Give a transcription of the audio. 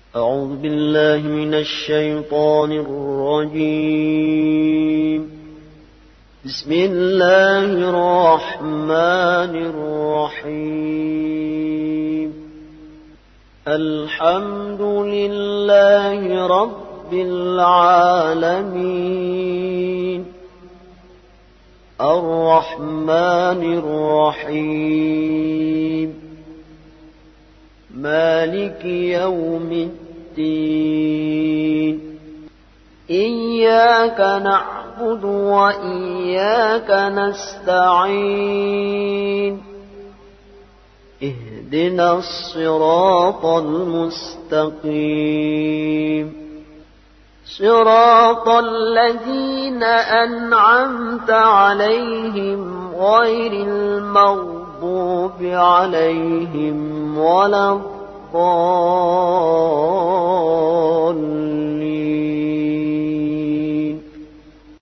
أعوذ بالله من الشيطان الرجيم. بسم الله الرحمن الرحيم. الحمد لله رب العالمين، الرحمن الرحيم، مالك يوم الدين. إياك نعبد وإياك نستعين. اهدنا الصراط المستقيم، صراط الذين أنعمت عليهم غير المغضوب عليهم ولا الضالين.